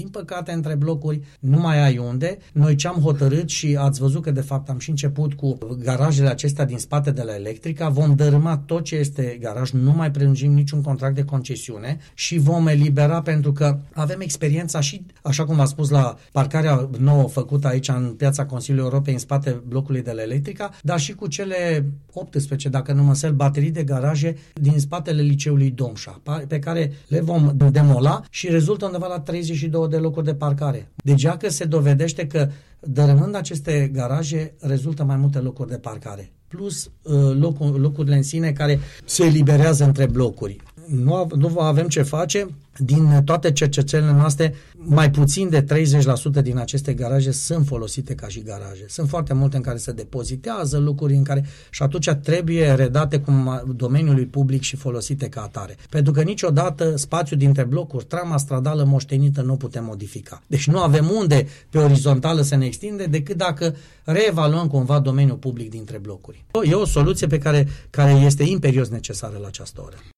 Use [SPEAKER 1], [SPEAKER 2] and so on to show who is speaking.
[SPEAKER 1] Din păcate, între blocuri nu mai ai unde. Noi ce-am hotărât și ați văzut că de fapt am și început cu garajele acestea din spate de la Electrica, vom dărâma tot ce este garaj, nu mai prelungim niciun contract de concesiune și vom elibera pentru că avem experiența și, așa cum a spus, la parcarea nouă făcută aici în piața Consiliului Europei în spate blocului de la Electrica, dar și cu cele 18, dacă nu mă înșel, baterii de garaje din spatele liceului Domșa, pe care le vom demola și rezultă undeva la 32 de locuri de parcare. Deci că se dovedește că dărâmând aceste garaje rezultă mai multe locuri de parcare, plus locurile în sine care se eliberează între blocuri. Nu avem ce face. Din toate cercetările noastre, mai puțin de 30% din aceste garaje sunt folosite ca și garaje. Sunt foarte multe în care se depozitează lucruri în care și atunci trebuie redate cum domeniului public și folosite ca atare. Pentru că niciodată spațiul dintre blocuri, trama stradală moștenită nu putem modifica. Deci nu avem unde pe orizontală să ne extinde decât dacă reevaluăm cumva domeniul public dintre blocuri. E o soluție care este imperios necesară la această oră.